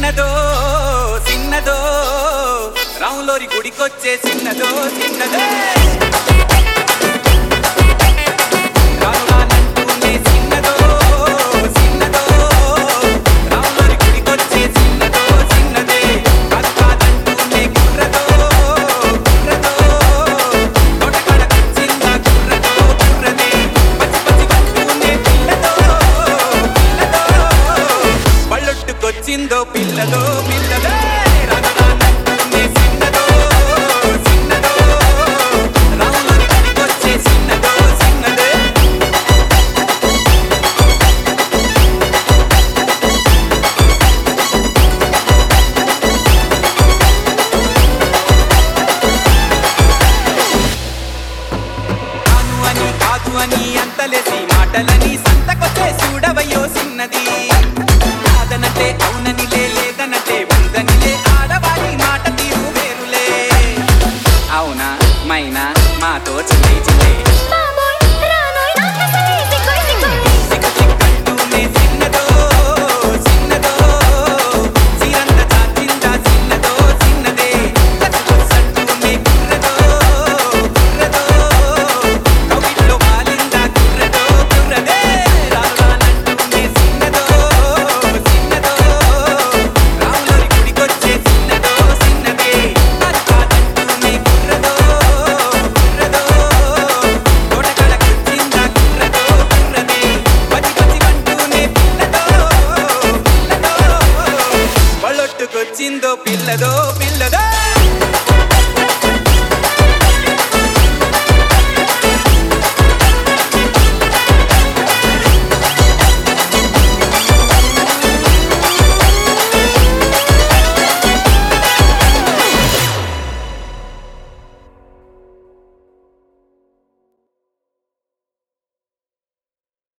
చిన్నదో చిన్నదో రాములోరి గుడికొచ్చే చిన్నదో చిన్నదో రాములానంటూనే చిన్నదో చిన్నదో రాములోరి గుడికొచ్చే చిన్నదో చిన్నదే కాదంటూనే గుర్రదో గుర్రదో తోటకాడ కూర్చిందా గుర్రదో గుర్రదే పచ్చి పచ్చి పట్టునే పిల్లదో పిల్లదో పళ్ళొట్టుకొచ్చిందో పిల్లదో పిల్లదే అని అంతలేసి మాటలని సంతకొచ్చే చూడవయ్యో చిన్నది కాదనంటే అవుననిలే లేదనంటే ఉందనిలే ఆడవాడి మాట తీరు వేరులే అవునా మైనా మాతో చిల్లే చిల్లే వచ్చిందో పిల్లదో పిల్ల